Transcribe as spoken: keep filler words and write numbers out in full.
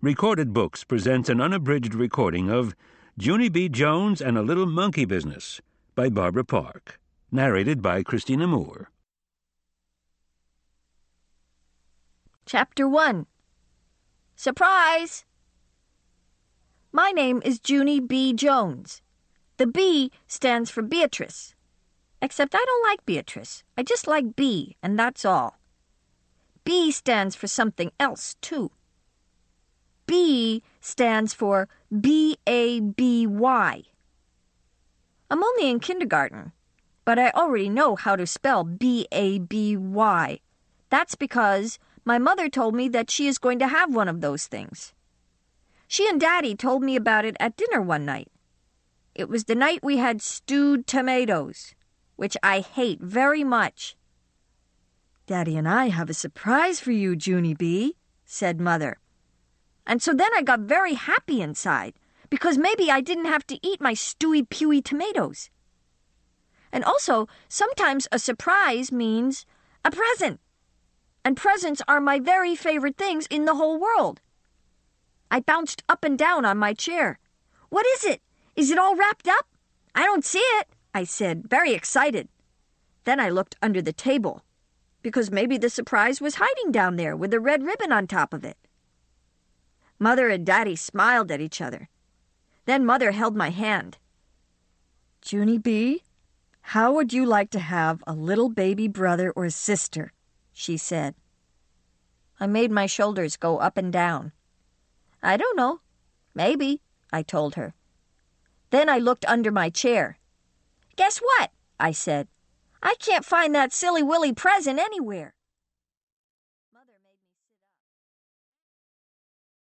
Recorded Books presents an unabridged recording of Junie B. Jones and a Little Monkey Business by Barbara Park, narrated by Christina Moore. Chapter one. Surprise! My name is Junie B. Jones. The B stands for Beatrice. Except I don't like Beatrice. I just like B, and that's all. B stands for something else, too. B stands for B A B Y. I'm only in kindergarten, but I already know how to spell B A B Y. That's because my mother told me that she is going to have one of those things. She and Daddy told me about it at dinner one night. It was the night we had stewed tomatoes, which I hate very much. "Daddy and I have a surprise for you, Junie B," said Mother. And so then I got very happy inside, because maybe I didn't have to eat my stewy-pewy tomatoes. And also, sometimes a surprise means a present. And presents are my very favorite things in the whole world. I bounced up and down on my chair. "What is it? Is it all wrapped up?" "I don't see it," I said, very excited. Then I looked under the table, because maybe the surprise was hiding down there with a red ribbon on top of it. Mother and Daddy smiled at each other. Then Mother held my hand. "Junie B, how would you like to have a little baby brother or sister?" she said. I made my shoulders go up and down. "I don't know. Maybe," I told her. Then I looked under my chair. "Guess what?" I said. "I can't find that silly-willy present anywhere."